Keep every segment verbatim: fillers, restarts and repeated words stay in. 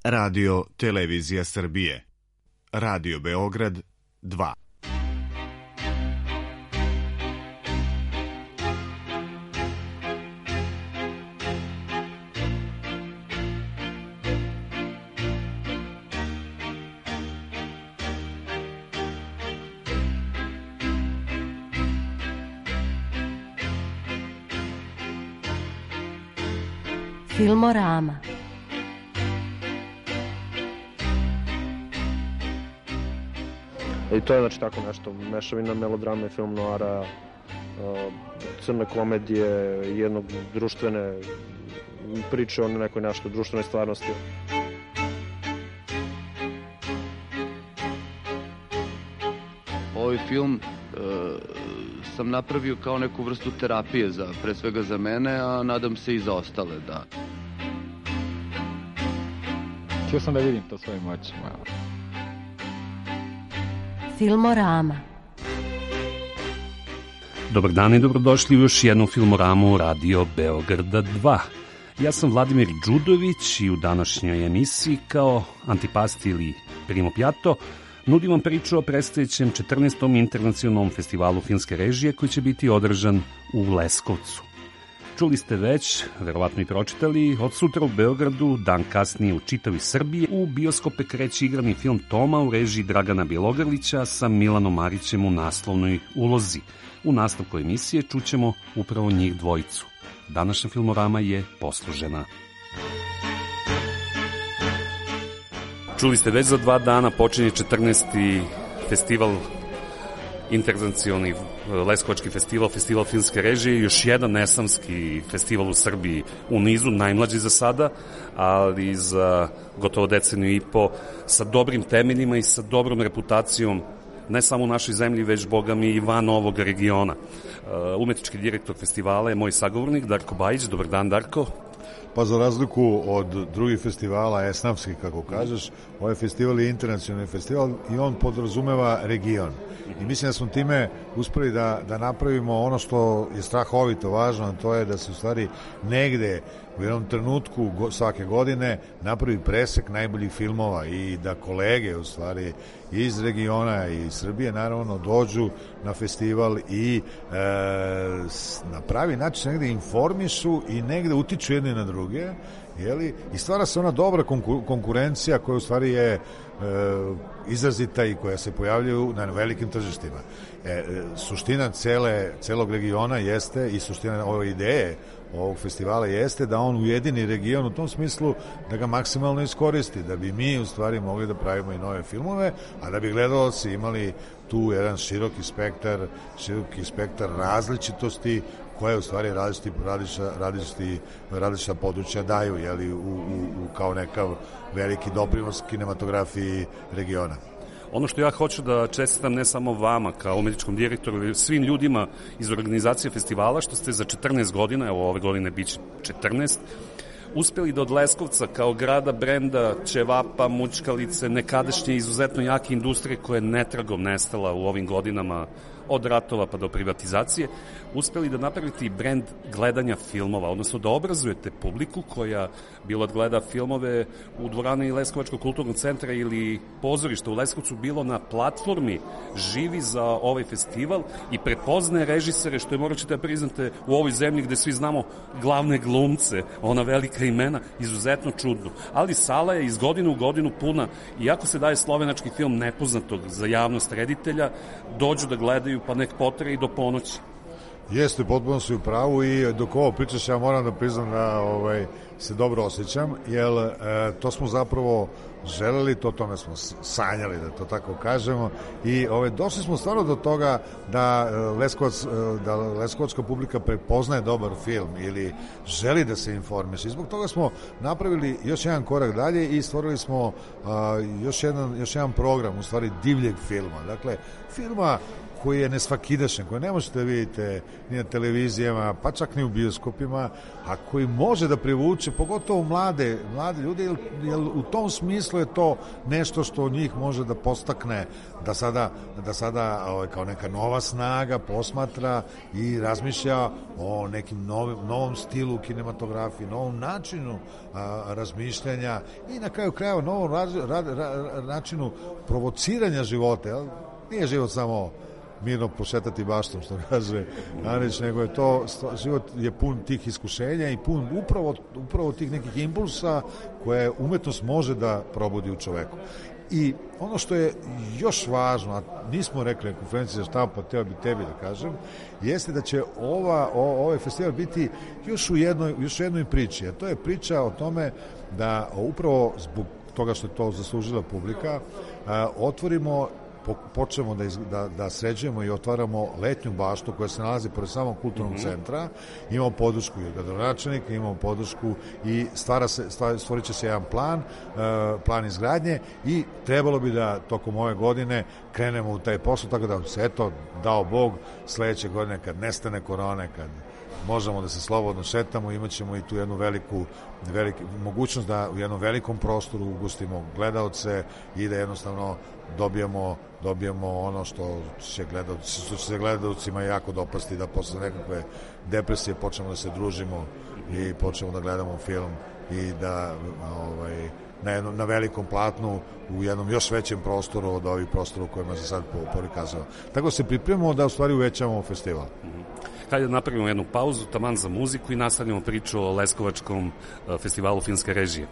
Radio Televizija Srbije. Radio Beograd dva. Filmorama. I to je znači tako nešto, mešavina melodrame i film noara, crne komedije, jednog društvene priče o nekoj nešto društvenoj stvarnosti. Ovaj film e, sam napravio kao neku vrstu terapije, za, pre svega za mene, a nadam se i za ostale, da. Htio sam da vidim to svojim očima. Filmorama. Dobar dan i dobrodošli u još jednu Filmoramu Radio Beograda dva. Ja sam Vladimir Đudović i u današnjoj emisiji kao antipasti ili primo piatto nudim vam priču o predstojećem četrnaestom internacionalnom festivalu filmske režije koji će biti održan u Leskovcu. Čuli ste već, verovatno i pročitali, od sutra u Beogradu, dan kasnije u čitavi Srbiji, u bioskope kreće igrani film Toma u režiji Dragana Bjelogrlića sa Milanom Marićem u naslovnoj ulozi. U nastavku emisije čućemo upravo njih dvojicu. Današnja Filmorama je poslužena. Čuli ste već, za dva dana počinje četrnaesti festival, internacionalni Leskovački festival, festival filmske režije, još jedan nesamski festival u Srbiji u nizu, najmlađi za sada, ali za gotovo deceniju i po, sa dobrim temeljima i sa dobrom reputacijom, ne samo u našoj zemlji, već, boga mi, i van ovog regiona. Umetnički direktor festivala je moj sagovornik Darko Bajić. Dobar dan, Darko. Pa za razliku od drugih festivala, esnafskih, kako kažeš, ovaj festival je internacionalni festival i on podrazumeva region. I mislim da smo time uspeli da, da napravimo ono što je strahovito važno, a to je da se u stvari negde u jednom trenutku svake godine napravi presek najboljih filmova i da kolege u stvari iz regiona i iz Srbije naravno dođu na festival i e, na pravi način se negde informišu i negde utiču jedni na druge, jeli? I stvara se ona dobra konkurencija koja u stvari je e, izrazita i koja se pojavljaju na velikim tržištima. E, suština cele, celog regiona jeste i suština ove ideje ovog festivala jeste da on ujedini region u tom smislu da ga maksimalno iskoristi, da bi mi u stvari mogli da pravimo i nove filmove, a da bi gledalci imali tu jedan široki spektar, široki spektar različitosti koje u stvari različiti, različita, različiti, različita područja daju, jeli, u, u, u kao nekav veliki doprinos kinematografiji regiona. Ono što ja hoću da čestitam ne samo vama kao umetničkom direktoru, već svim ljudima iz organizacije festivala, što ste za četrnaest godina, evo ove godine biće četrnaest, uspeli da od Leskovca kao grada brenda, ćevapa, mućkalice, nekadašnje izuzetno jake industrije koja je netragom nestala u ovim godinama od ratova pa do privatizacije, uspeli da napravite i brend gledanja filmova, odnosno da obrazujete publiku koja bilo da gleda filmove u dvorani Leskovačkog kulturnog centra ili pozorišta u Leskovcu, bilo na platformi živi za ovaj festival i prepoznaje režisere, što je, morat ćete da priznate, u ovoj zemlji gde svi znamo glavne glumce, ona velika imena, izuzetno čudno. Ali sala je iz godine u godinu puna, iako se daje slovenački film nepoznatog za javnost reditelja, dođu da gledaju pa nek potre i do ponoći. Jeste, potpuno si u pravu i dok ovo pričaš ja moram da priznam da ovaj, se dobro osjećam, jer e, to smo zapravo želeli, to tome smo sanjali, da to tako kažemo, i ovaj, došli smo stvarno do toga da, Leskovac, da leskovačka publika prepoznaje dobar film ili želi da se informiše. I zbog toga smo napravili još jedan korak dalje i stvorili smo a, još, jedan, još jedan program, u stvari divljeg filma. Dakle, filma koji je nesvakidašan, koji ne možete da vidite ni na televizijama, pa čak ni u bioskopima, a koji može da privuče pogotovo mlade, mlade ljude, jer, jer u tom smislu je to nešto što njih može da postakne da sada, da sada ovaj, kao neka nova snaga posmatra i razmišlja o nekim novim, novom stilu kinematografiji, novom načinu a, razmišljanja i na kraju krajeva novom raz, ra, ra, načinu provociranja života. Jel? Nije život samo mirno pošetati baštom, što kaže Arić, nego je to, život je pun tih iskušenja i pun upravo, upravo tih nekih impulsa koje umetnost može da probudi u čoveku. I ono što je još važno, a nismo rekli na konferenciji za štampu, teo bi tebi da kažem, jeste da će ova, o, ovaj festival biti još u jednoj, još u jednoj priči, a to je priča o tome da upravo zbog toga što je to zaslužila publika, a, otvorimo počnemo da, iz, da, da sređujemo i otvaramo letnju baštu koja se nalazi pored samog kulturnog mm-hmm. centra. Imamo podršku i gradonačelnika, imamo podršku i stvara se, stvara, stvorit će se jedan plan, uh, plan izgradnje i trebalo bi da tokom ove godine krenemo u taj posao, tako da se eto, dao Bog, sledeće godine kad nestane korone, kad možemo da se slobodno šetamo, imat ćemo i tu jednu veliku, veliku mogućnost da u jednom velikom prostoru ugustimo gledaoce i da jednostavno dobijemo, dobijemo ono što će, gledalci, što će se gledalcima jako dopasti, da posle nekakve depresije počnemo da se družimo i počnemo da gledamo film i da ovaj, na, jednom, na velikom platnu u jednom još većem prostoru od ovih prostora u kojima se sad porikazao. Tako se pripremamo da u stvari uvećamo festival. Hajde da napravimo jednu pauzu, taman za muziku i nastavljamo priču o Leskovačkom festivalu filmske režije.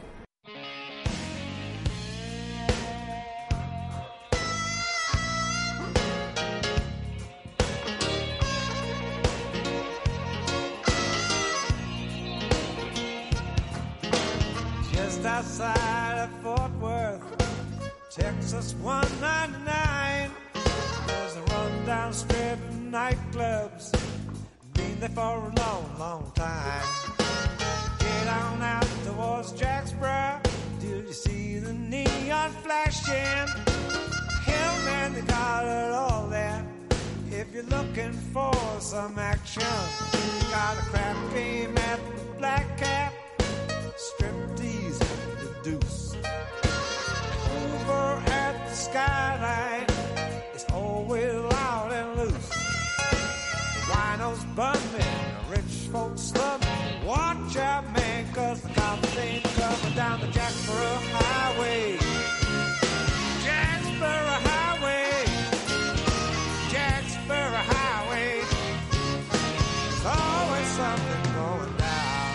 Just outside of Fort Worth, Texas one ninety-nine, there's a rundown strip of nightclubs. Been there for a long, long time. Get on out towards Jacksboro till you see the neon flashing. Hell, man, they got it all there. If you're looking for some action, got a crap game at the Black Cap, striptease at the Deuce. Over at the Skyline, it's always loud and loose. Winos bumming, rich folks slumming. Watch out, man, cause the cops ain't coming down the Jacksboro Highway. Jacksboro Highway. Jacksboro Highway. There's always something going down.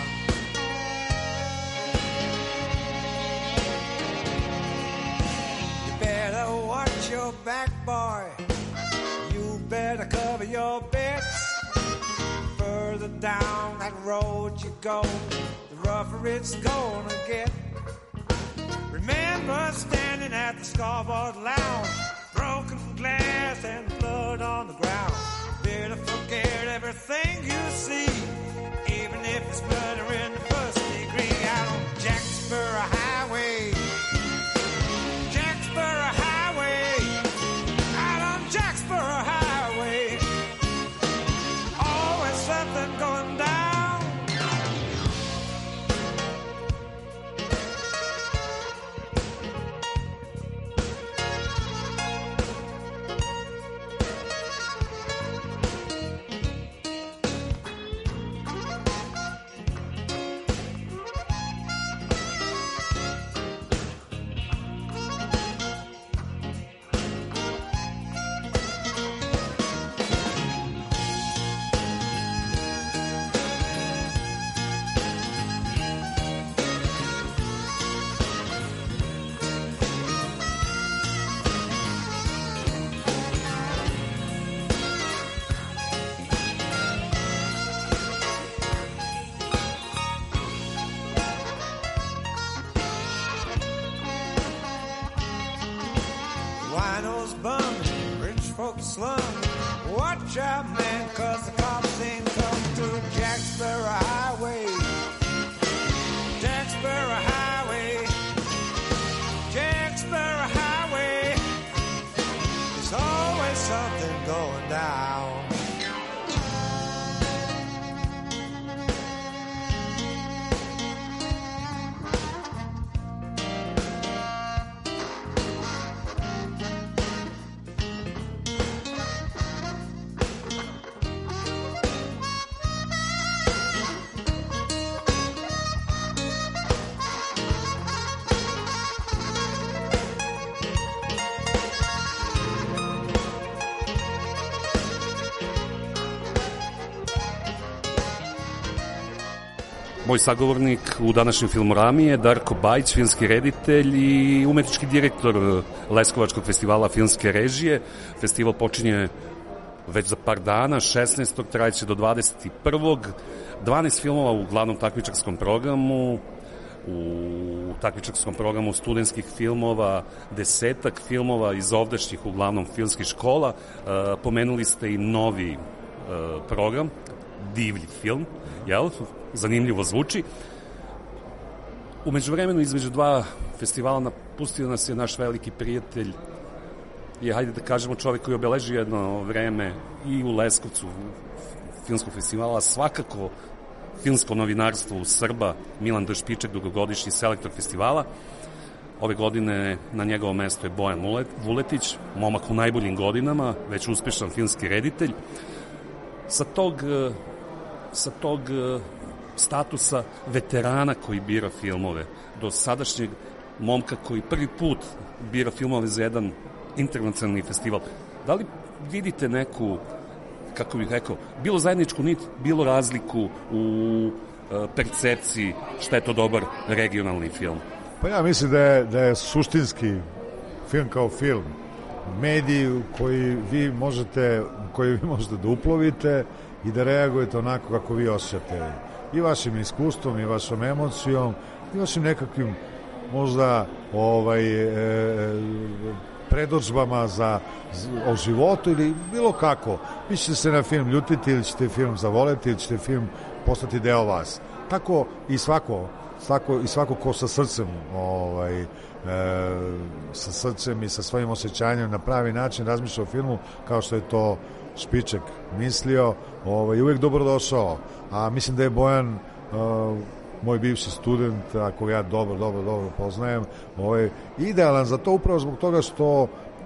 You better watch your back, boy. You better cover your bets. Further down that road you go, the rougher it's gonna get. Remember standing at the scoreboard lounge, broken glass and blood on the ground. Better forget everything you see, even if it's murder in the first degree. Out on Jacksboro Highway. Jacksboro Highway. Out on Jacksboro Highway. Always something going down. Winos bumming, rich folks slumming. Watch out, man, cause the cops ain't come to Jacksboro Highway. Jacksboro Highway. Jacksboro Highway. There's always something going on. Moj sagovornik u današnjem Filmorami je Darko Bajić, filmski reditelj i umetnički direktor Leskovačkog festivala filmske režije. Festival počinje već za par dana, šesnaestog trajeće do dvadeset prvog dvanaest filmova u glavnom takmičarskom programu, u takmičarskom programu studentskih filmova, desetak filmova iz ovdašnjih uglavnom filmskih škola. E, pomenuli ste i novi e, program, divlji film, jel? Zanimljivo zvuči. U međuvremenu između dva festivala napustio nas je naš veliki prijatelj i hajde da kažemo čovjek koji obeleži jedno vreme i u Leskovcu filmskog festivala, svakako filmsko novinarstvo u Srba, Milan Dešpiček, dugogodišnji selektor festivala. Ove godine na njegovo mesto je Bojan Vuletić, momak u najboljim godinama, već uspešan filmski reditelj. Sa tog, sa tog statusa veterana koji bira filmove, do sadašnjeg momka koji prvi put bira filmove za jedan internacionalni festival. Da li vidite neku, kako bih rekao, bilo zajedničku nit, bilo razliku u e, percepciji šta je to dobar regionalni film? Pa ja mislim da je, da je suštinski film kao film medij koji vi možete, koji vi možete da uplovite i da reagujete onako kako vi osjećate i vašim iskustvom i vašom emocijom i vašim nekakvim možda ovaj e, predođbama za, o životu ili bilo kako. Vi ćete se na film ljutiti ili ćete film zavoleti ili ćete film postati deo vas. Tako i svako, svako, i svako ko sa srcem ovaj, e, sa srcem i sa svojim osjećanjem na pravi način razmišlja o filmu kao što je to Špiček mislio, ovaj, uvijek dobrodošao. A mislim da je Bojan uh, moj bivši student, ako ja dobro, dobro, dobro poznajem, ovaj, idealan za to upravo zbog toga što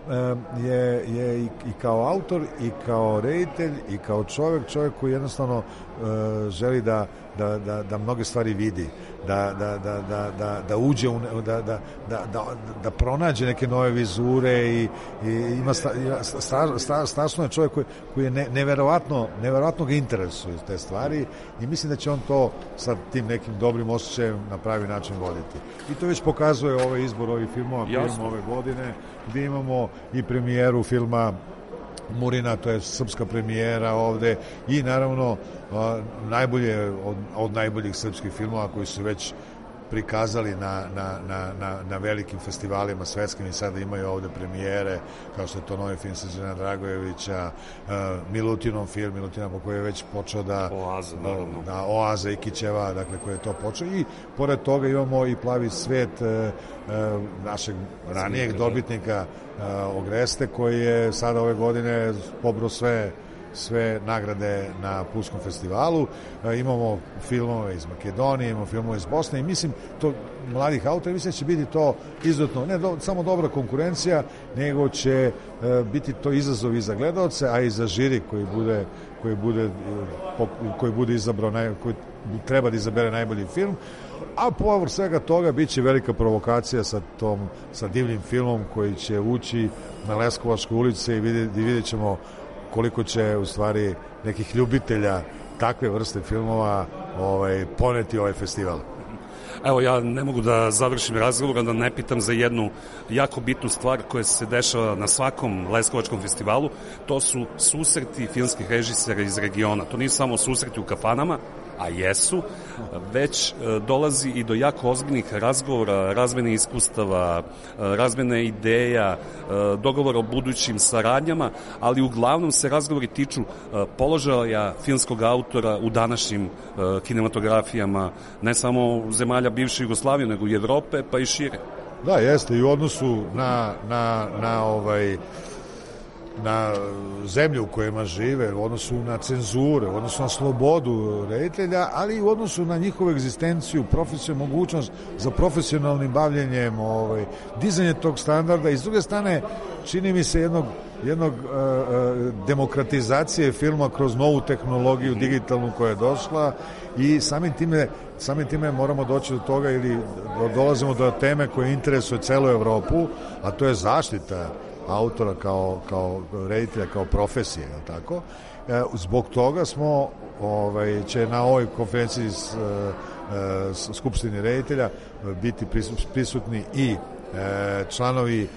um, je, je i, i kao autor i kao reditelj i kao čovjek, čovjek koji jednostavno uh, želi da, da, da, da mnoge stvari vidi, da, da, da, da, da, da uđe, u, da, da, da, da, da pronađe neke nove vizure i, i ima sta, sta, sta, strašno je čovjek koji, koji je ne, neverovatno, neverovatno ga interesuju te stvari i mislim da će on to sa tim nekim dobrim osjećajem na pravi način voditi. I to već pokazuje ovaj izbor ovih filmova, film ove godine, gdje imamo i premijeru filma Murina, to je srpska premijera ovde i naravno a, najbolje od, od najboljih srpskih filmova koji su već prikazali na, na, na, na, na velikim festivalima svetskim i sada imaju ovde premijere kao što je to novi film Srđana Dragojevića, uh, Milutinov film, Milutina po kojoj je već počeo da Oaza, naravno. Da, Oaza Ikićeva, dakle koji je to počeo i pored toga imamo i Plavi svet uh, uh, našeg ranijeg dobitnika uh, Ogreste koji je sada ove godine pobrao sve sve nagrade na Pulskom festivalu. E, imamo filmove iz Makedonije, imamo filmove iz Bosne i mislim to mladih autora, mislim da će biti to izuzetno, ne do, samo dobra konkurencija, nego će e, biti to izazov i za gledaoce, a i za žiri koji bude koji bude, po, koji bude izabrao, naj, koji treba da izabere najbolji film. A povrh svega toga bit će velika provokacija sa tom, sa divnim filmom koji će ući na Leskovačke ulice i vidjet, i vidjet ćemo koliko će u stvari nekih ljubitelja takve vrste filmova ovaj, poneti ovaj festival. Evo, ja ne mogu da završim razgovor, da ne pitam za jednu jako bitnu stvar koja se dešava na svakom Leskovačkom festivalu. To su susreti filmskih režisera iz regiona. To nisu samo susreti u kafanama, a jesu, već dolazi i do jako ozbiljnih razgovora, razmene iskustava, razmene ideja, dogovora o budućim saradnjama, ali uglavnom se razgovori tiču položaja filmskog autora u današnjim kinematografijama, ne samo zemalja bivše Jugoslavije, nego i Evrope, pa i šire. Da, jeste, i u odnosu na, na, na ovaj na zemlju u kojima žive, u odnosu na cenzure, u odnosu na slobodu reditelja, ali i u odnosu na njihovu egzistenciju, profesiju, mogućnost za profesionalnim bavljenjem, ovaj, dizanje tog standarda i s druge strane čini mi se jednog, jednog uh, demokratizacije filma kroz novu tehnologiju digitalnu koja je došla i samim time, samim time moramo doći do toga ili dolazimo do teme koje interesuje celu Evropu, a to je zaštita autora kao, kao reditelja, kao profesije, je tako? E, zbog toga smo, ovaj, će na ovoj konferenciji s, skupštini reditelja biti prisutni i članovi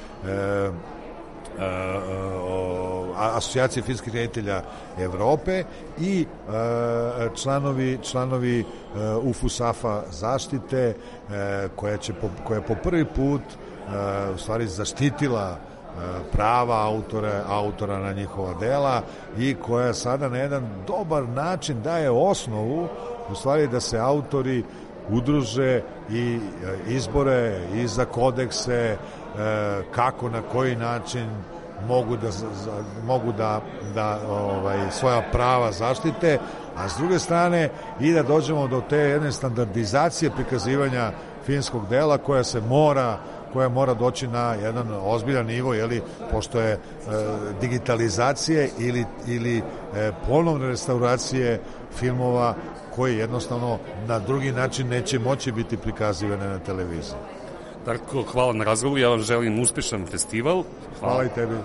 Asocijacije filmskih reditelja Evrope i članovi članovi UFUSAF-a zaštite koja će koja je po prvi put u stvari zaštitila prava autore, autora na njihova dela i koja sada na jedan dobar način daje osnovu u stvari da se autori udruže i izbore i za kodekse kako, na koji način mogu da, mogu da, da ovaj, svoja prava zaštite, a s druge strane i da dođemo do te jedne standardizacije prikazivanja filmskog dela koja se mora koja mora doći na jedan ozbiljan nivo, jeli, pošto je e, digitalizacije ili, ili e, ponovne restauracije filmova koji jednostavno na drugi način neće moći biti prikazivane na televiziji. Darko, hvala na razgovoru, ja vam želim uspešan festival. Hvala, hvala i tebi.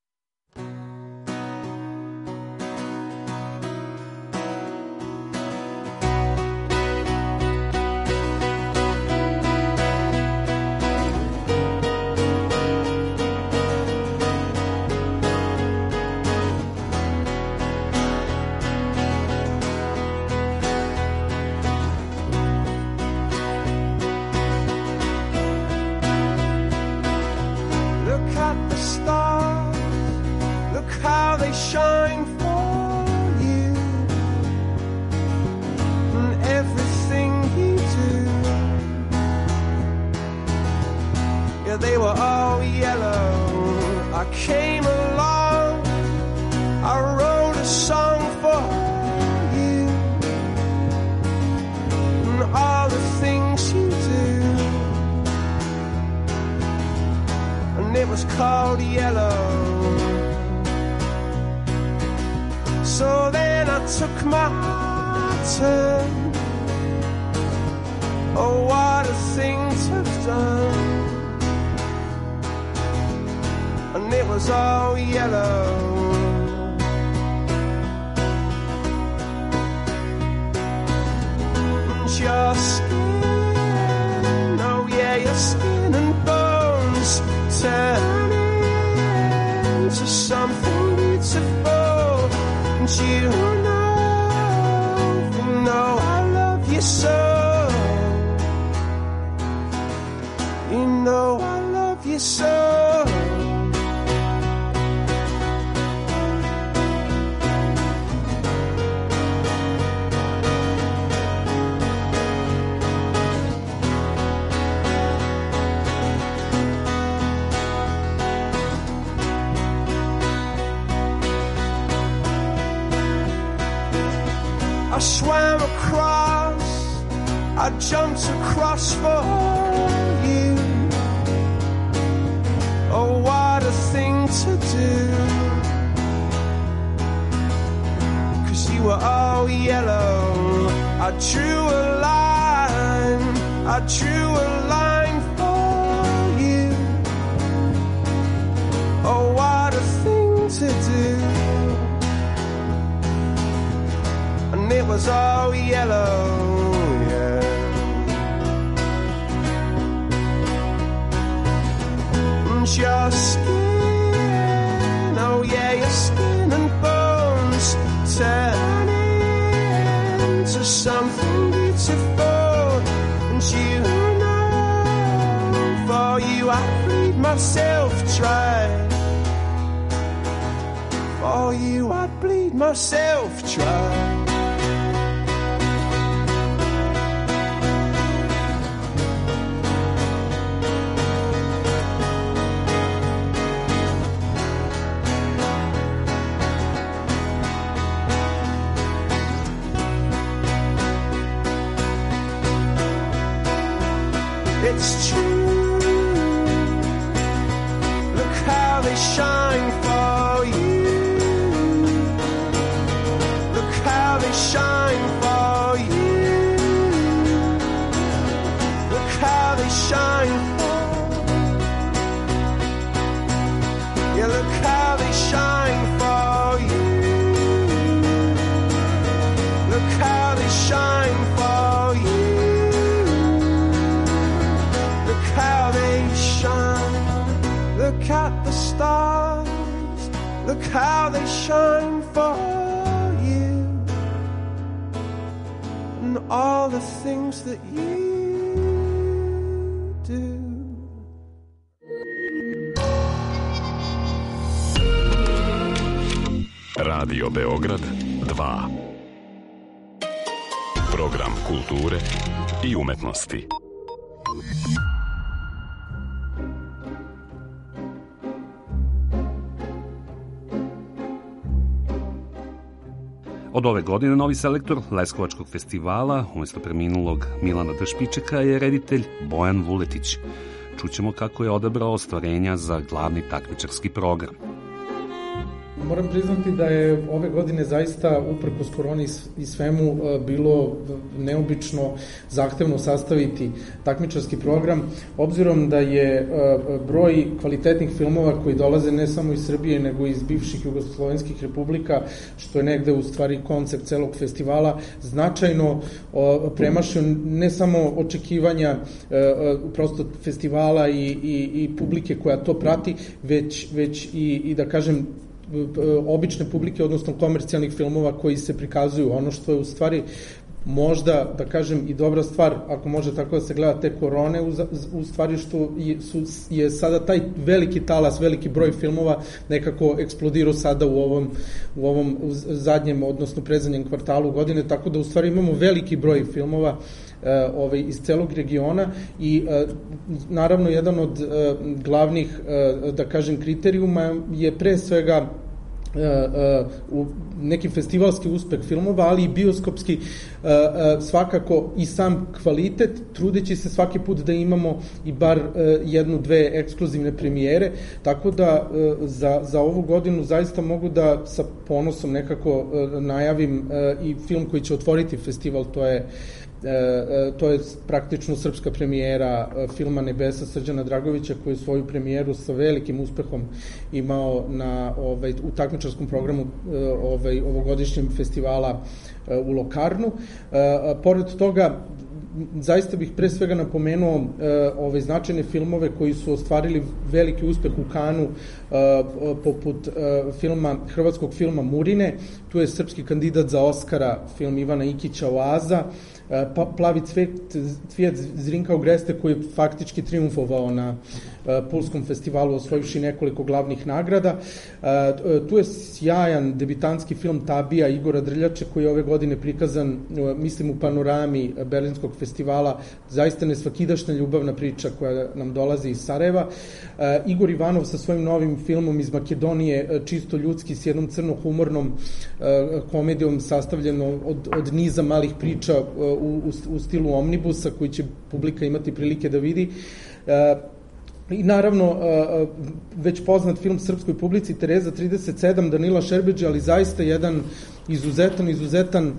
I swam across, I jumped across for you. Oh, what a thing to do. 'Cause you were all yellow. I drew a line, I drew a line for you. Oh, what a thing to do. And it was all yellow, yeah. And your skin, oh yeah, your skin and bones turning into something beautiful. And you know, for you I freed myself dry. For you I'd bleed myself dry. It's true. Look how they shine for you. Look how they shine for you. Look how they shine for you. Yeah, look how they shine for you. Look how they shine for you. Look at the stars, look how they shine for you, and all the things that you do. Radio Beograd dva. Program kulture i umetnosti. Od ove godine novi selektor Leskovačkog festivala, umjesto preminulog Milana Dršpičeka, je reditelj Bojan Vuletić. Čućemo kako je odabrao ostvarenja za glavni takmičarski program. Moram priznati da je ove godine zaista, uprkos koroni i svemu, bilo neobično zahtevno sastaviti takmičarski program, obzirom da je broj kvalitetnih filmova koji dolaze ne samo iz Srbije, nego iz bivših jugoslovenskih republika, što je negde u stvari koncept celog festivala, značajno premašio ne samo očekivanja prosto festivala i, i, i publike koja to prati, već, već i, i da kažem, obične publike, odnosno komercijalnih filmova koji se prikazuju. Ono što je u stvari možda, da kažem, i dobra stvar, ako može tako da se gleda te korone, u, u stvari što je, su, je sada taj veliki talas, veliki broj filmova nekako eksplodirao sada u ovom, u ovom zadnjem, odnosno predzadnjem kvartalu godine, tako da u stvari imamo veliki broj filmova Ovaj, iz celog regiona i naravno jedan od glavnih, da kažem, kriterijuma je pre svega u neki festivalski uspeh filmova, ali i bioskopski, svakako i sam kvalitet, trudeći se svaki put da imamo i bar jednu, dve ekskluzivne premijere, tako da za, za ovu godinu zaista mogu da sa ponosom nekako najavim i film koji će otvoriti festival, to je E, to je praktično srpska premijera filma Nebesa Srđana Dragovića, koji je svoju premijeru sa velikim uspehom imao na, ovaj, u takmičarskom programu ovaj, ovogodišnjem festivala u Lokarnu. E, pored toga, zaista bih pre svega napomenuo uh, ove značajne filmove koji su ostvarili veliki uspeh u Kanu, uh, poput uh, filma, hrvatskog filma Murine. Tu je srpski kandidat za Oskara film Ivana Ikića Oaza, uh, pa, Plavi cvet, cvijet Zrinka Ogreste, koji je faktički triumfovao na uh, Pulskom festivalu, osvojivši nekoliko glavnih nagrada. Uh, tu je sjajan debitanski film Tabija Igora Drljače, koji je ove godine prikazan, uh, mislim, u panorami Berlinskog festivala, zaista nesvakidašnja ljubavna priča koja nam dolazi iz Sarajeva. E, Igor Ivanov sa svojim novim filmom iz Makedonije, čisto ljudski, s jednom crno-humornom e, komedijom sastavljeno od, od niza malih priča e, u, u stilu omnibusa, koji će publika imati prilike da vidi. E, I naravno, već poznat film srpskoj publici Tereza trideset sedam Danila Šerbeđa, ali zaista jedan izuzetan, izuzetan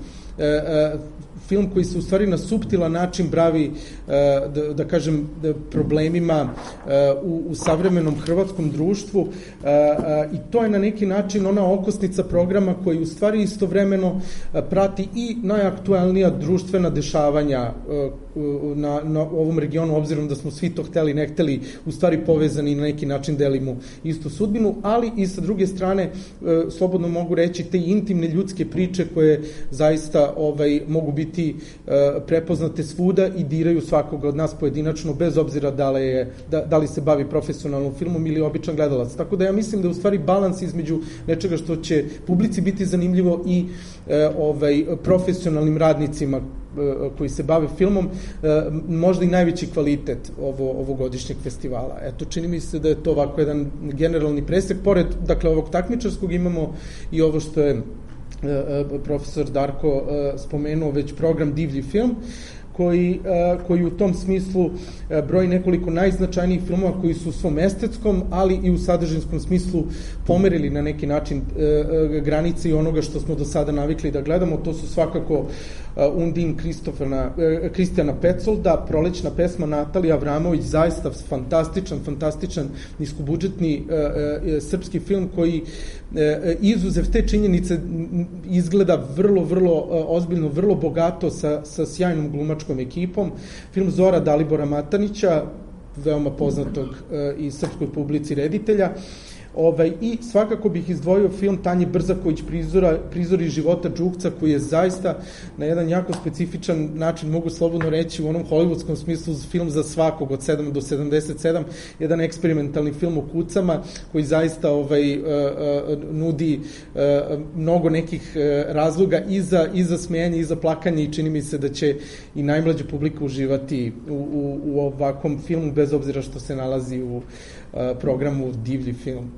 film koji se u stvari na suptilan način bravi, da, da kažem, problemima u, u savremenom hrvatskom društvu, i to je na neki način ona okosnica programa koji u stvari istovremeno prati i najaktuelnija društvena dešavanja na, na ovom regionu, obzirom da smo svi to hteli, ne hteli, u stvari povezani i na neki način delimo istu sudbinu, ali i sa druge strane, slobodno mogu reći, te intimne ljudske priče koje zaista ovaj, mogu biti prepoznate svuda i diraju svakoga od nas pojedinačno, bez obzira da li, je, da, da li se bavi profesionalnom filmom ili običan gledalac. Tako da ja mislim da je u stvari balans između nečega što će publici biti zanimljivo i e, ovaj, profesionalnim radnicima e, koji se bave filmom, e, možda i najveći kvalitet ovo, ovogodišnjeg festivala. Eto, čini mi se da je to ovako jedan generalni presek. Pored, dakle, ovog takmičarskog imamo i ovo što je profesor Darko spomenuo, već program Divlji film, koji, koji u tom smislu broji nekoliko najznačajnijih filmova koji su u svom estetskom, ali i u sadržinskom smislu pomerili na neki način granice i onoga što smo do sada navikli da gledamo. To su svakako Undin Kristijana Petsolda, Prolećna pesma Natalija Avramović, zaista fantastičan, fantastičan niskobudžetni srpski film koji izuzev te činjenice izgleda vrlo, vrlo ozbiljno, vrlo bogato, sa, sa sjajnom glumačkom ekipom. Film Zora Dalibora Matanića, veoma poznatog i srpskoj publici reditelja. Ovaj, I svakako bih izdvojio film Tanje Brzaković prizora, prizori života Đukca, koji je zaista na jedan jako specifičan način, mogu slobodno reći, u onom hollywoodskom smislu film za svakog od sedam do sedamdeset sedam, jedan eksperimentalni film o kucama koji zaista ovaj, uh, uh, nudi uh, mnogo nekih uh, razloga i za, i za smejanje i za plakanje i čini mi se da će i najmlađa publika uživati u, u, u ovakvom filmu, bez obzira što se nalazi u programu Divlji film.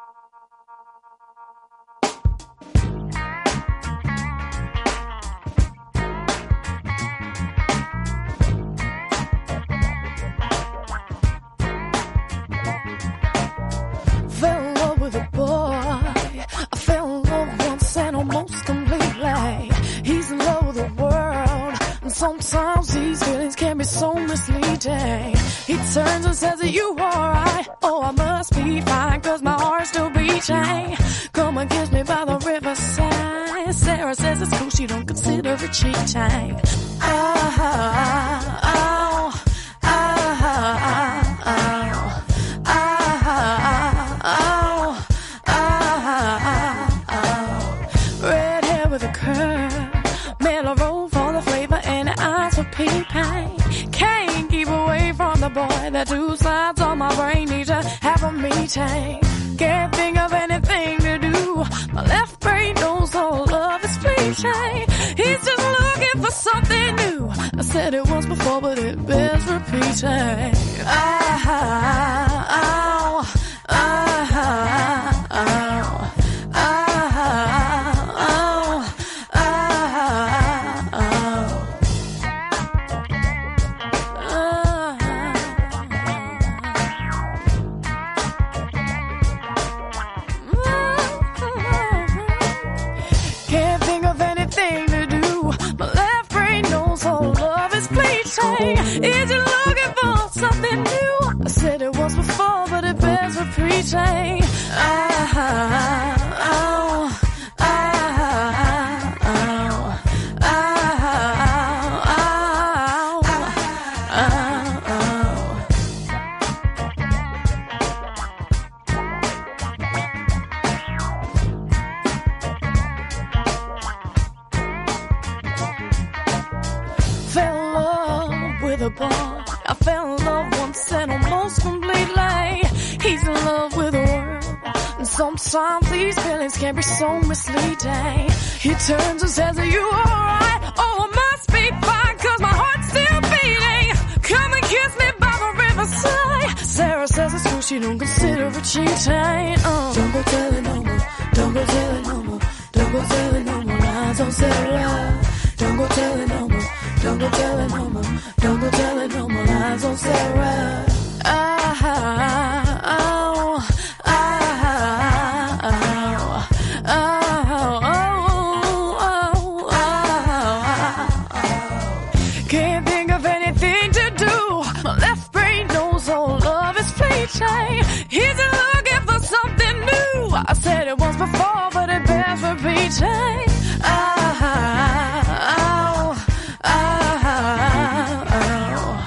Sometimes these feelings can be so misleading. He turns and says, are you alright? Oh, I must be fine, cause my heart's still beating. Come and kiss me by the riverside. Sarah says it's cool, she don't consider it cheating. Oh, oh, oh, oh, oh, oh, oh. Red hair with a curl, mellow roll for the flavor and eyes for peeping. Can't keep away from the boy. The two sides on my brain need to have a meeting. Can't think of anything to do. My left brain knows all love is fleeting. He's just looking for something new. I said it once before, but it bears repeating. Ah, ah, ah, ah, ah, ah. Is you looking for something new? I said it once before, but it bears repeating. Ah, ah, oh, ah, ah, oh, ah, ah, ah, oh. Fell in love with a boy. I fell in love once and almost completely. He's in love with the world, and sometimes these feelings can be so misleading. He turns and says, are you alright? Oh, I must be fine, cause my heart's still beating. Come and kiss me by the riverside. Sarah says it's cool, she don't consider it cheating. uh. Don't go telling no more, don't go telling no more, don't go telling no more lies on Sarah. Don't go telling no more, don't go telling no more, don't go telling no more lies on Sarah. Ah, ah, oh, ah, oh, oh, oh, oh, oh. Can't think of anything to do. My left brain knows all love is fleeting. He's looking for something new. I said it once before, but it bears repeating. Ah, oh, ah, oh,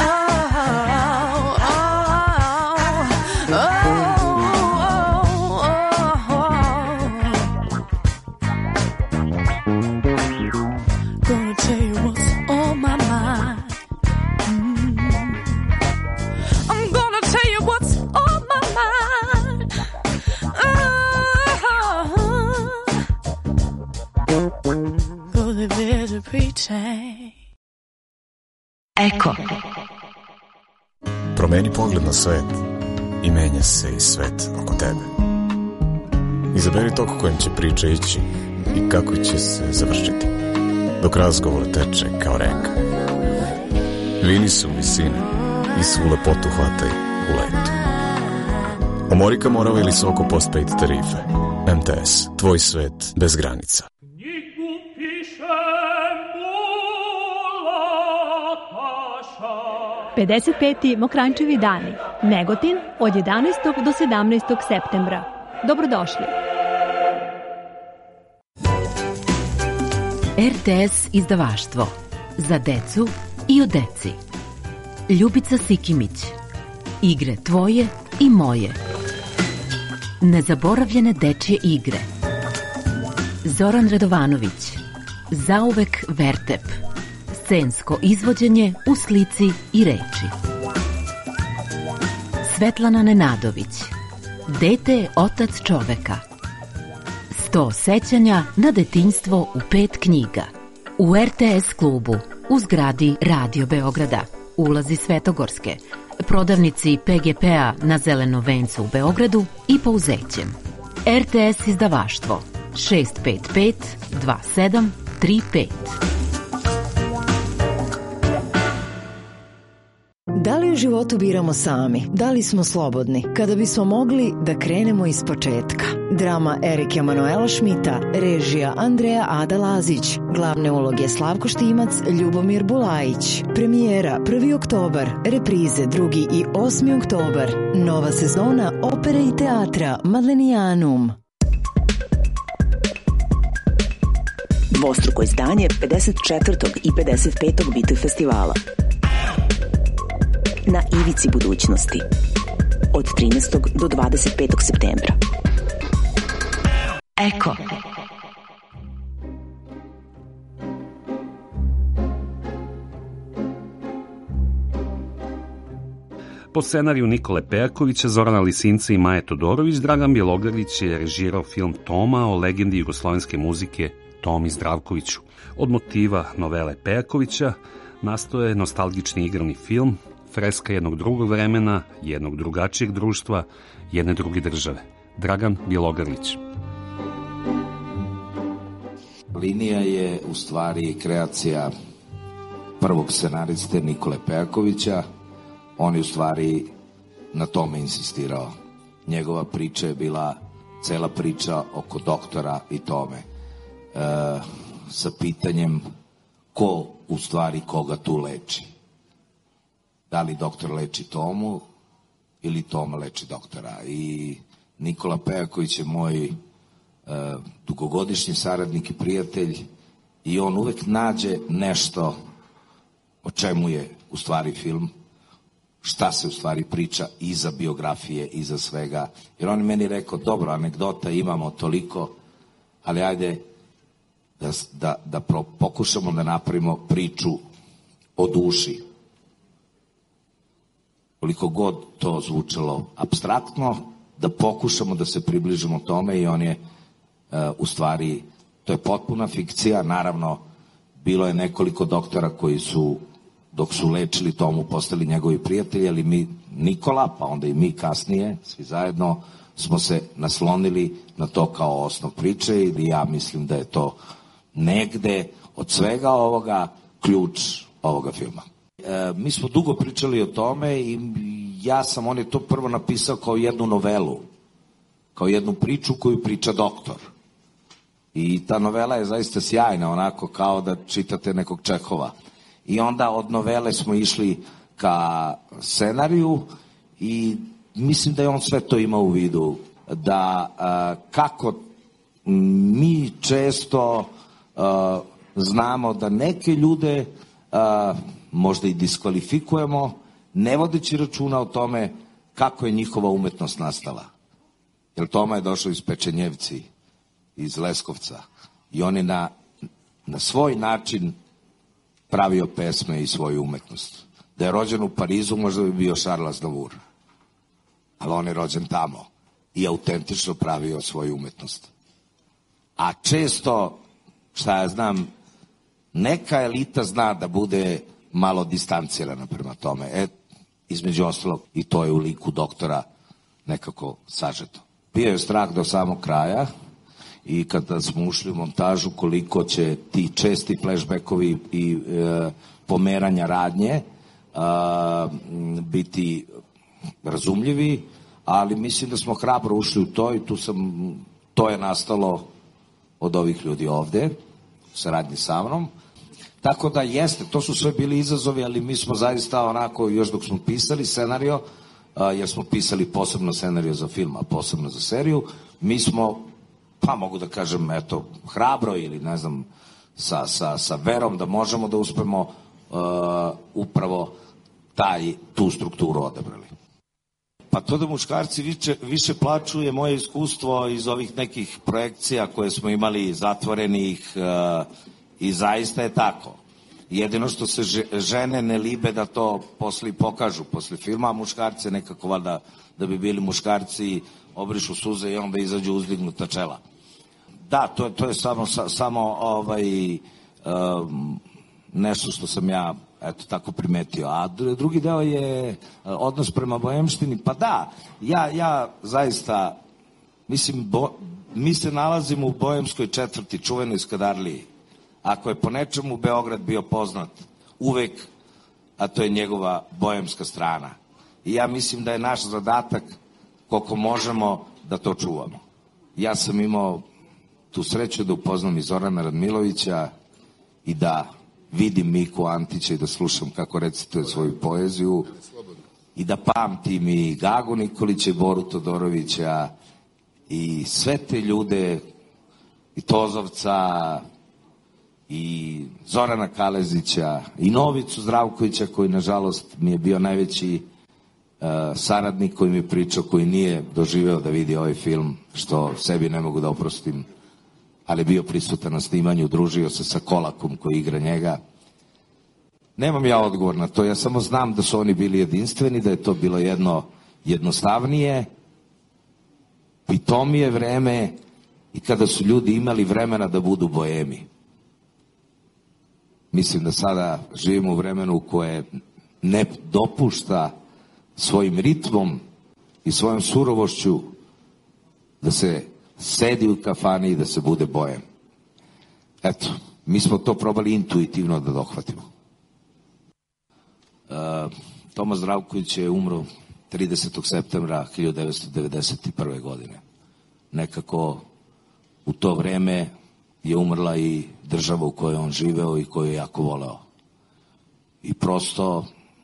Eko. Promeni pogled na svet i menja se i svet oko tebe. Izaberi tok kojim će priča ići i kako će se završiti, dok razgovor teče kao reka. Vini su visine i svu lepotu hvataj u letu. Omorika Morava ili Soko postpaid tarife. M T S, tvoj svet bez granica. pedeset peti Mokranjčevi dani, Negotin, od jedanaestog do sedamnaestog septembra. Dobrodošli. R T S izdavaštvo. Za decu i o deci. Ljubica Sikimić, Igre tvoje i moje. Nezaboravljene dečje igre. Zoran Radovanović. Zauvek Vertep. Scensko izvođenje u slici i reči. Svetlana Nenadović. Dete je otac čoveka. Sto sećanja na detinjstvo u pet knjiga. U er te es klubu, u zgradi Radio Beograda, ulazi Svetogorske, prodavnici pe ge pe-a na Zelenom vencu u Beogradu i Pouzećem. er te es izdavaštvo šest pet pet dva sedam tri pet. Da li u životu biramo sami? Da li smo slobodni? Kada bismo mogli da krenemo iz početka. Drama Erike Manuela Šmita, režija Andreja Ada Lazić, glavne uloge Slavko Štimac, Ljubomir Bulajić. Premijera prvi oktobar, reprize drugi i osmi oktobar. Nova sezona opere i teatra Madlenijanum. Dvostruko izdanje pedeset četvrtog i pedeset petog Bitoy festivala. Na ivici budućnosti. Od trinaestog do dvadeset petog septembra. Eko. Po scenariju Nikole Pejakovića, Zorana Lisinca i Maje Todorović, Dragan Bjelogrlić je režirao film Toma o legendi jugoslovenske muzike Tomi Zdravkoviću. Od motiva novele Pejakovića nastao je nostalgični igrani film, freska jednog drugog vremena, jednog drugačijeg društva, jedne druge države. Dragan Bjelogrlić. Linija je u stvari kreacija prvog scenariste Nikole Pejakovića. On je u stvari na tome insistirao. Njegova priča je bila cela priča oko doktora i Tome. E, sa pitanjem ko u stvari koga tu leči. Da li doktor leči Tomu ili Toma leči doktora. I Nikola Pejaković je moj Uh, dugogodišnji saradnik i prijatelj i on uvek nađe nešto o čemu je u stvari film, šta se u stvari priča iza biografije, iza svega. Jer on je meni rekao, dobro, anegdota imamo toliko, ali ajde da, da, da pro, pokušamo da napravimo priču o duši. Koliko god to zvučalo apstraktno, da pokušamo da se približimo tome i on je Uh, u stvari, to je potpuna fikcija, naravno, bilo je nekoliko doktora koji su, dok su lečili Tomu, postali njegovi prijatelji, ali mi, Nikola, pa onda i mi kasnije, svi zajedno, smo se naslonili na to kao osnov priče i ja mislim da je to negde od svega ovoga ključ ovoga filma. E, mi smo dugo pričali o tome i ja sam, on je to prvo napisao kao jednu novelu, kao jednu priču koju priča doktor. I ta novela je zaista sjajna, onako kao da čitate nekog Čehova. I onda od novele smo išli ka scenariju i mislim da je on sve to imao u vidu. Da a, kako mi često a, znamo da neke ljude a, možda i diskvalifikujemo, ne vodeći računa o tome kako je njihova umetnost nastala. Jer Toma je došao iz Pečenjevci, iz Leskovca i on je na, na svoj način pravio pesme i svoju umetnost. Da je rođen u Parizu, možda bi bio Charles Aznavour. Ali on je rođen tamo i autentično pravio svoju umetnost. A često, šta ja znam, neka elita zna da bude malo distancirana prema tome. E, između ostalog, i to je u liku doktora nekako sažeto. Bio je strah do samog kraja i kada smo ušli u montažu koliko će ti česti flashbackovi i e, pomeranja radnje a, biti razumljivi, ali mislim da smo hrabro ušli u to i tu sam, to je nastalo od ovih ljudi ovde, u saradnji sa mnom. Tako da jeste, to su sve bili izazovi, ali mi smo zaista onako, još dok smo pisali scenario, jer smo pisali posebno scenario za film, a posebno za seriju, mi smo, pa mogu da kažem, eto, hrabro ili ne znam, sa, sa, sa verom da možemo da uspemo uh, upravo taj, tu strukturu odabrali. to da muškarci više, više plaču je moje iskustvo iz ovih nekih projekcija koje smo imali zatvorenih uh, i zaista je tako. Jedino što se žene ne libe da to posle pokažu posle filma, a muškarce nekako valjda da bi bili muškarci obrišu suze i onda izađu uzdignuta čela. Da, to, to je samo, samo ovaj, um, nešto što sam ja eto tako primetio. A drugi deo je odnos prema bojemštini. Pa da, ja, ja zaista mislim, bo, mi se nalazimo u bojemskoj četvrti, čuvenoj Skadarliji. Ako je po nečemu Beograd bio poznat uvek, a to je njegova bojemska strana. I ja mislim da je naš zadatak koliko možemo da to čuvamo. Ja sam imao tu sreću da upoznam i Zorana Radmilovića i da vidim Miku Antića i da slušam kako recituje svoju poeziju i da pamtim i Gagu Nikolića i Boru Todorovića i sve te ljude i Tozovca i Zorana Kalezića i Novicu Zdravkovića koji nažalost mi je bio najveći uh, saradnik koji mi je pričao, koji nije doživeo da vidi ovaj film, što sebi ne mogu da oprostim, ali bio prisutan na snimanju, družio se sa Kolakom koji igra njega. Nemam ja odgovor na to, ja samo znam da su oni bili jedinstveni, da je to bilo jedno jednostavnije, pitomije vreme i kada su ljudi imali vremena da budu boemi. Mislim da sada živimo u vremenu koje ne dopušta svojim ritmom i svojom surovošću da se sedi u kafani i da se bude bojem. Eto, mi smo to probali intuitivno da dohvatimo. Uh, Toma Zdravković je umro tridesetog septembra hiljadu devetsto devedeset prve. godine. Nekako u to vreme je umrla i država u kojoj on živeo i koju je jako voleo. I prosto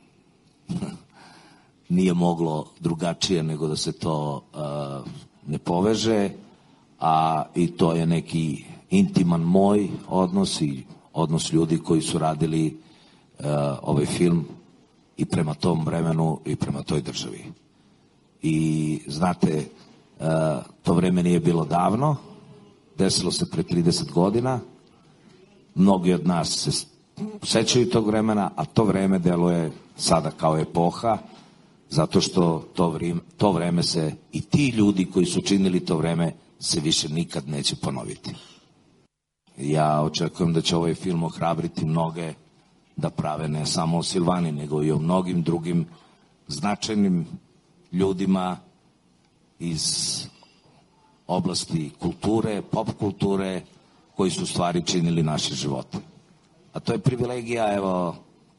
nije moglo drugačije nego da se to uh, ne poveže, a i to je neki intiman moj odnos i odnos ljudi koji su radili uh, ovaj film i prema tom vremenu i prema toj državi. I znate, uh, to vreme nije bilo davno, desilo se pre trideset godina, mnogi od nas se sećaju tog vremena, a to vreme deluje sada kao epoha, zato što to vreme, to vreme se i ti ljudi koji su činili to vreme se više nikad neće ponoviti. Ja očekujem da će ovaj film ohrabriti mnoge da prave ne samo o Silvani, nego i o mnogim drugim značajnim ljudima iz oblasti kulture, pop kulture, koji su stvari činili naše živote. A to je privilegija, evo,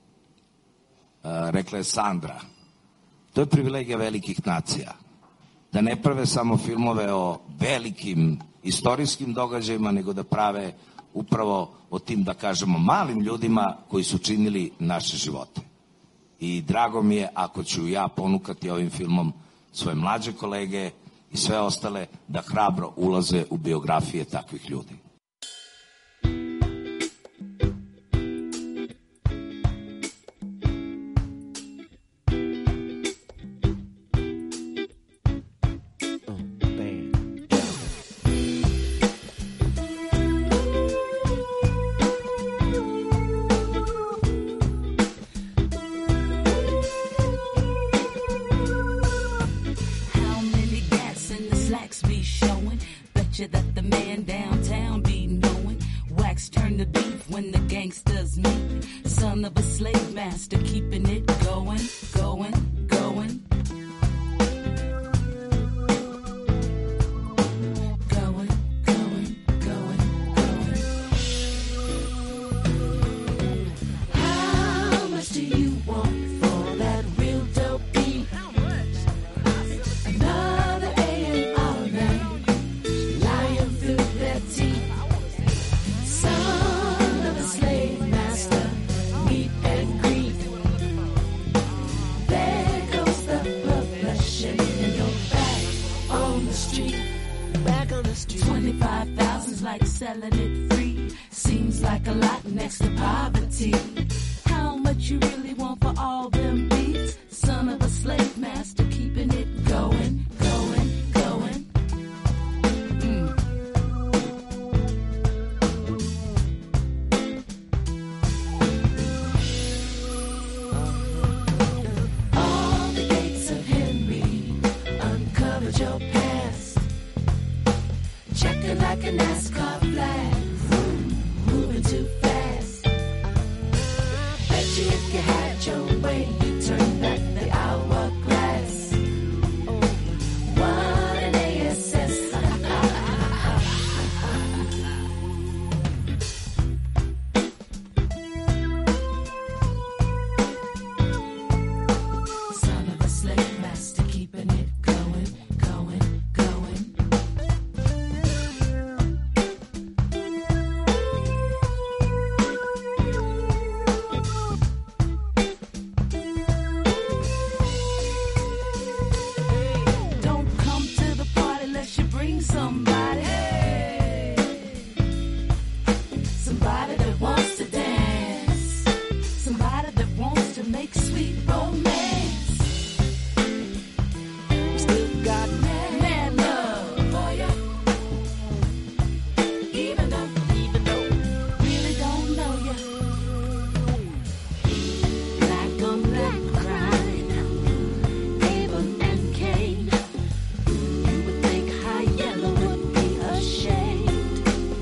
rekla je Sandra, to je privilegija velikih nacija. Da ne prave samo filmove o velikim istorijskim događajima, nego da prave upravo o tim, da kažemo, malim ljudima koji su činili naše živote. I drago mi je ako ću ja ponukati ovim filmom svoje mlađe kolege i sve ostale da hrabro ulaze u biografije takvih ljudi. How much you really want for all them beats? Son of a slave master, keeping it going. about your past. Checking like a NASCAR flag. Moving too fast. Bet you if you had your way, you turn back the hourglass. What an A S S. Son of a slave master, keeping it going, going, going. Don't come to the party unless you bring somebody. Somebody that wants to dance. Somebody that wants to make sweet romance. We still got mad, mad love for you. Even though, even though, really don't know you. Black on black crime, Abel and Cain. You would think high yellow would be ashamed.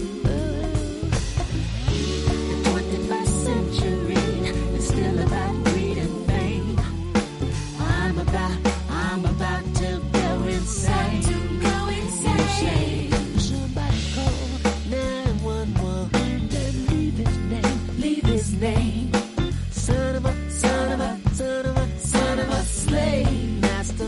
The twenty-first century is still about greed and fame. I'm about, I'm about to go insane. To go insane. Somebody call nine one one. Then leave his name, leave his name. Son of a, son of a, son of a, son of a slave master.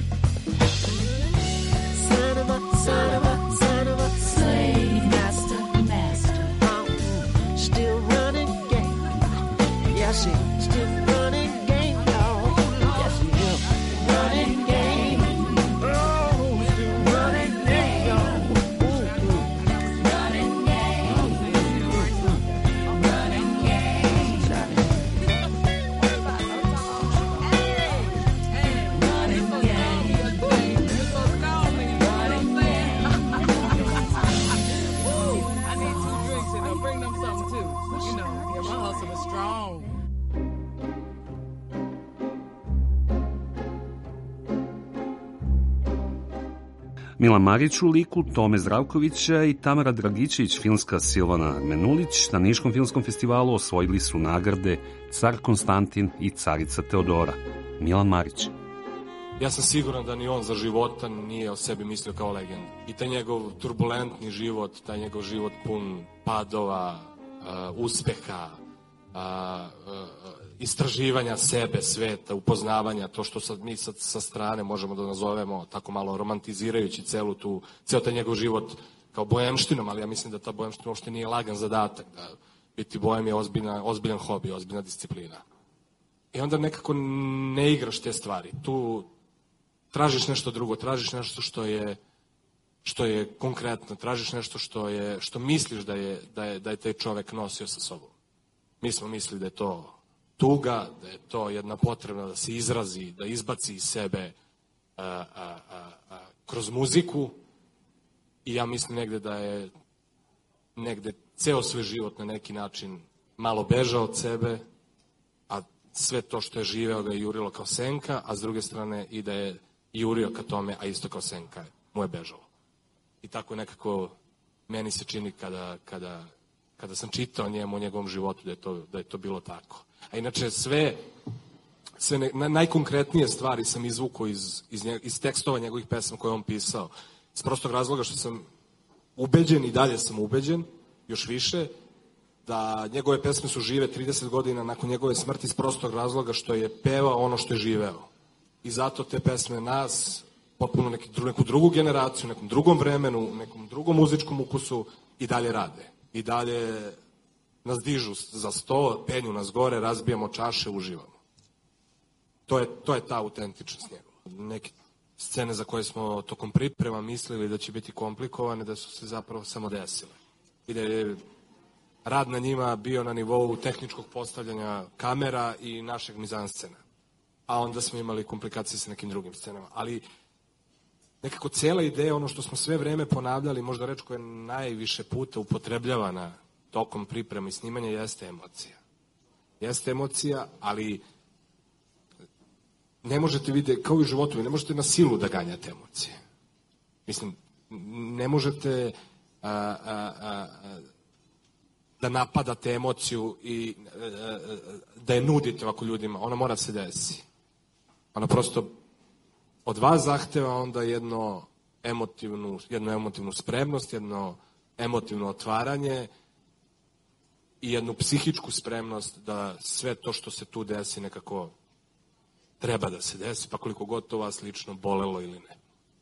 Son of a, son of a, son of a slave master, master. I'm still running game. Yes, he still running game, y'all. Yes, he is running game. Oh, still running game, y'all. Ooh, ooh. Running game. Running game. Running game. Running game. I need two drinks and they'll bring them something too. You know, yeah, my hustle is strong. Milan Marić u liku Tome Zdravkovića i Tamara Dragičević, filmska Silvana Menulić, na Niškom filmskom festivalu osvojili su nagrade Car Konstantin i Carica Teodora. Milan Marić. Ja sam siguran da ni on za života nije o sebi mislio kao legend. I taj njegov turbulentni život, taj njegov život pun padova, uh, uspeha, uh, uh, istraživanja sebe, sveta, upoznavanja, to što sad mi sad sa strane možemo da nazovemo tako malo romantizirajući celu tu, ceo taj njegov život kao boemštinom, ali ja mislim da ta boemština uopšte nije lagan zadatak, da biti boem je ozbiljna, ozbiljan hobi, ozbiljna disciplina. I onda nekako ne igraš te stvari. Tu tražiš nešto drugo, tražiš nešto što je što je konkretno, tražiš nešto što je što misliš da je da je da je taj čovek nosio sa sobom. Mi smo mislili da je to tuga, da je to jedna potrebna da se izrazi, da izbaci iz sebe a, a, a, a, kroz muziku. I ja mislim negde da je negde ceo svoj život na neki način malo bežao od sebe, a sve to što je živeo ga je jurilo kao senka, a s druge strane i da je jurio ka tome, a isto kao senka mu je bežalo. I tako nekako meni se čini kada, kada, kada sam čitao njemu o njegovom životu da je to, da je to bilo tako. A inače sve, sve ne, na, najkonkretnije stvari sam izvukao iz, iz, njeg, iz tekstova njegovih pesama koje on pisao. Iz prostog razloga što sam ubeđen i dalje sam ubeđen, još više, da njegove pesme su žive trideset godina nakon njegove smrti iz prostog razloga što je pevao ono što je živeo. I zato te pesme nas, potpuno neki, neku drugu generaciju, nekom drugom vremenu, nekom drugom muzičkom ukusu i dalje rade. I dalje nas dižu za sto, penju nas gore, razbijamo čaše, uživamo. To je, to je ta autentičnost njegova. Neke scene za koje smo tokom priprema mislili da će biti komplikovane, da su se zapravo samo desile. I da je rad na njima bio na nivou tehničkog postavljanja kamera i našeg mizanscena. A onda smo imali komplikacije sa nekim drugim scenama. Ali nekako cijela ideja, ono što smo sve vreme ponavljali, možda reč koja je najviše puta upotrebljavana tokom pripreme i snimanja, jeste emocija. Jeste emocija, ali ne možete vidjeti, kao i u životu, ne možete na silu da ganjate emocije. Mislim, ne možete a, a, a, da napadate emociju i a, a, da je nudite ovako ljudima. Ona mora se desi. Ona prosto od vas zahteva onda jedno emotivnu, jednu emotivnu spremnost, jedno emotivno otvaranje i jednu psihičku spremnost da sve to što se tu desi nekako treba da se desi, pa koliko god to vas lično bolelo ili ne.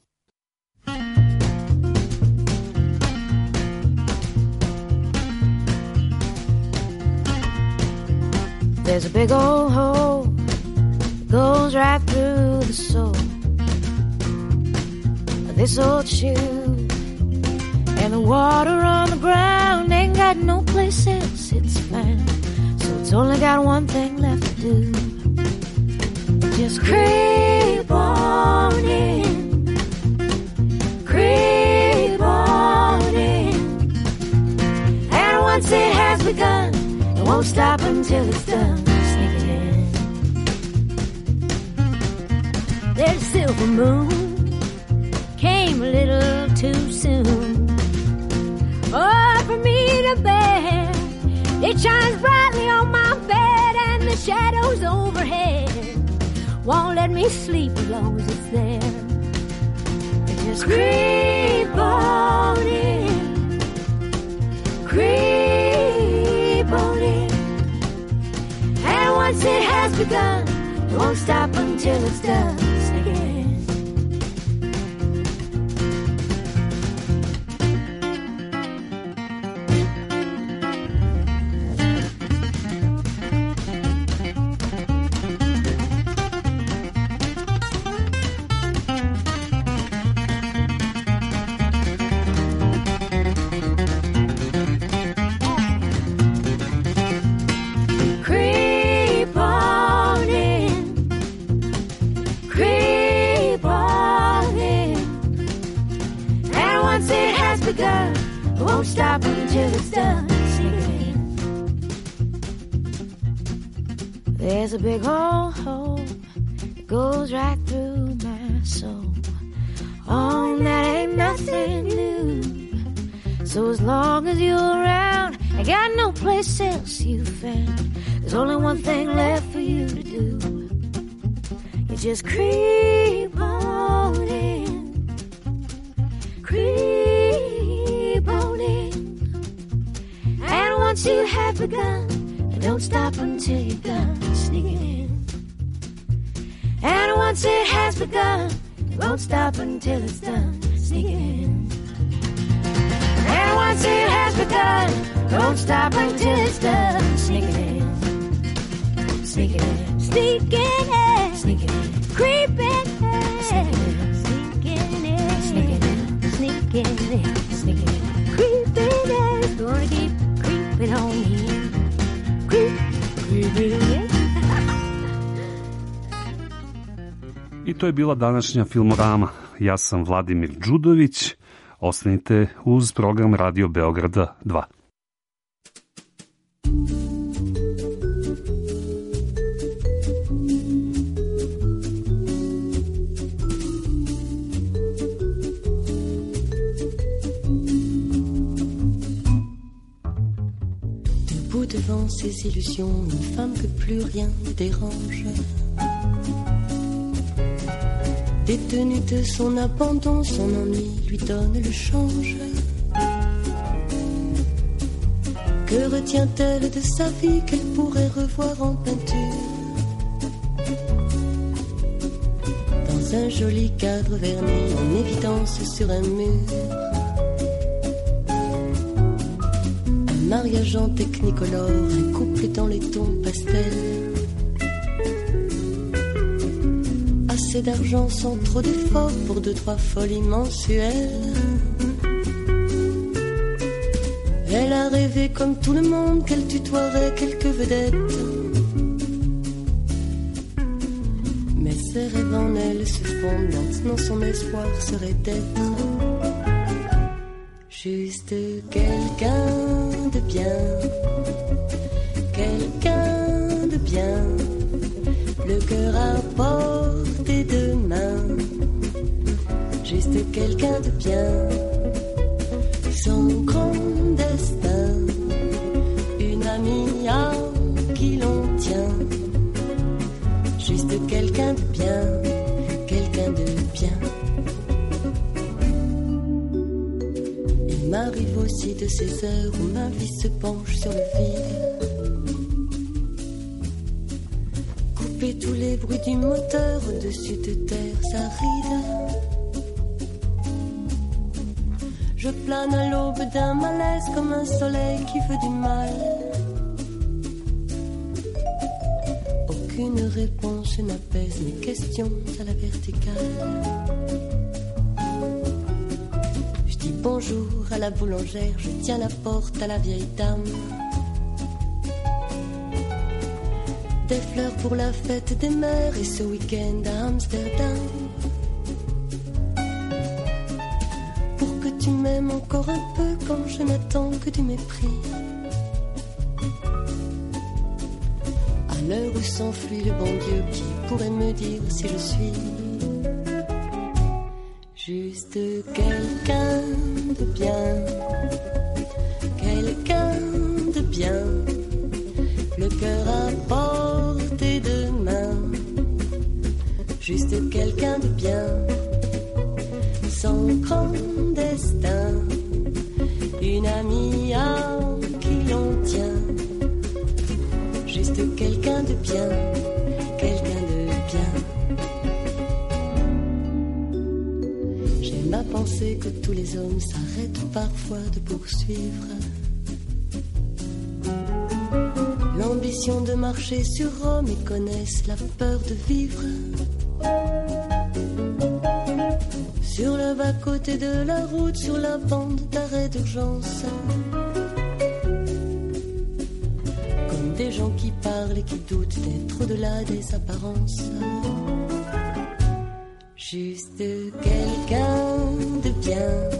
There's a big old hole that goes right through the soul of this old shoe, and the water on the ground ain't got no place else it's found, so it's only got one thing left to do. Just creep on in, creep on in, and once it has begun, it won't stop until it's done. Sneaking in. There's a silver moon, came a little too soon. Oh, for me to bear, it shines brightly on my bed, and the shadows overhead won't let me sleep as long as it's there. Just creep on in, creep on in, and once it has begun, it won't stop until it's done. Sneak it in. Stop until it's done. There's a big old hole that goes right through my soul. Oh, that ain't nothing new. So as long as you're around, I got no place else you found. There's only one thing left for you to do. You just creep on in, creep on in, and once you have begun, don't stop until you're done sneaking in. And once it has begun, it won't stop until it's done sneaking in. And once it has begun, it won't stop until it's done sneaking in. Sneaking in, sneaking in, sneaking in, creeping in, sneaking in, sneaking in, sneaking in, sneaking in, creeping in, gonna keep creeping on in. I to je bila današnja Filmorama. Ja sam Vladimir Đudović. Ostanite uz program Radio Beograda dva. Devant ses illusions, une femme que plus rien ne dérange. Détenue de son abandon, son ennui lui donne le change. Que retient-elle de sa vie qu'elle pourrait revoir en peinture? Dans un joli cadre verni en évidence sur un mur. Mariage en technicolore, un couple dans les tons pastels. Assez d'argent sans trop d'efforts pour deux, trois folies mensuelles. Elle a rêvé comme tout le monde qu'elle tutoierait quelques vedettes. Mais ses rêves en elle se fondent, maintenant son espoir serait d'être juste quelqu'un de bien, quelqu'un de bien, le cœur à portée de main. juste quelqu'un de bien, son grand destin, une amie à qui l'on tient, juste quelqu'un de bien, quelqu'un de bien. Il m'arrive aussi de ces heures où ma vie se penche sur le vide, couper tous les bruits du moteur au-dessus de terre aride. Je plane à l'aube d'un malaise comme un soleil qui veut du mal. Aucune réponse n'apaise mes questions à la verticale. Je dis bonjour à la boulangère, je tiens la porte à la vieille dame. Des fleurs pour la fête des mères et ce week-end à Amsterdam. Tu m'aimes encore un peu quand je n'attends que du mépris. À l'heure où s'enfuit le bon Dieu, qui pourrait me dire si je suis juste quelqu'un de bien, quelqu'un de bien, le cœur à portée de main, juste quelqu'un de bien, son grand destin, une amie à qui l'on tient, juste quelqu'un de bien, quelqu'un de bien. J'aime à penser que tous les hommes s'arrêtent parfois de poursuivre l'ambition de marcher sur Rome et connaissent la peur de vivre sur le bas-côté de la route, sur la bande d'arrêt d'urgence. Comme des gens qui parlent et qui doutent d'être au-delà des apparences. Juste quelqu'un de bien,